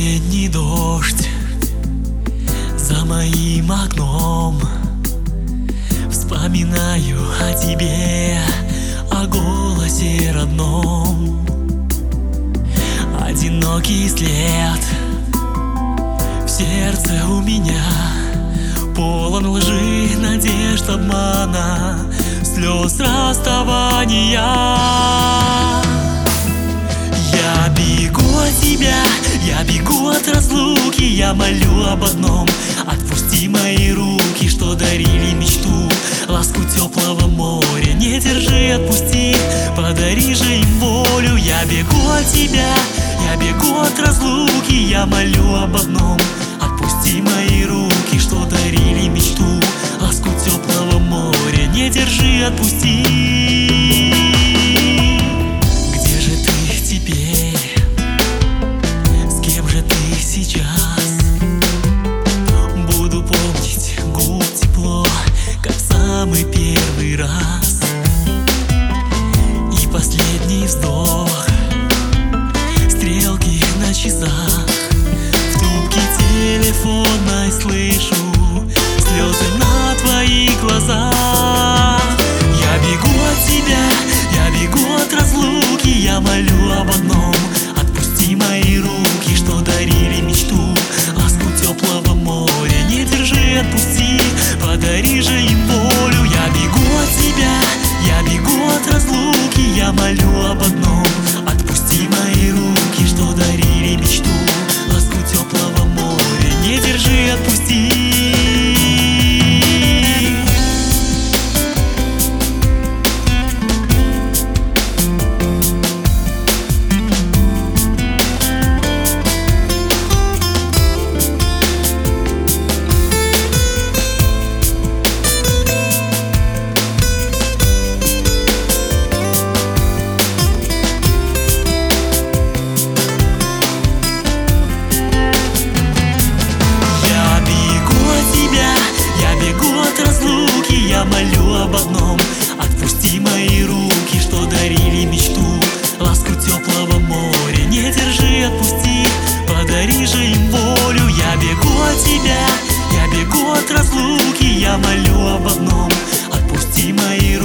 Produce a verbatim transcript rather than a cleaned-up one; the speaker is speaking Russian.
Последний дождь за моим окном. Вспоминаю о тебе, о голосе родном. Одинокий след в сердце у меня, полон лжи, надежд, обмана, слез расставания. Я бегу от тебя, я бегу от разлуки, я молю об одном: отпусти мои руки, что дарили мечту, ласку теплого моря. Не держи, отпусти, подари же им волю. Я бегу от тебя, я бегу от разлуки, я молю об одном: отпусти мои руки, что дарили мечту, ласку теплого моря. Не держи, отпусти. Где же ты теперь? С кем же ты сейчас? Буду помнить губ тепло, как в самый первый раз. И последний вздох, стрелки на часах, в трубке телефонной слышу слезы на твоих глазах. Я бегу от тебя, я бегу от разлуки, я молю об одном: отпусти мои руки, что дарили мечту, ласку теплого моря. Не держи, отпусти, подари же им волю. Я бегу от тебя, я бегу от разлуки, я молю об одном: отпусти мои руки, что дарили мечту, ласку теплого моря. Не держи, отпусти. Я молю об одном: отпусти мои руки, что дарили мечту, ласку теплого моря. Не держи, отпусти, подари же им волю. Я бегу от тебя, я бегу от разлуки, я молю об одном: отпусти мои руки,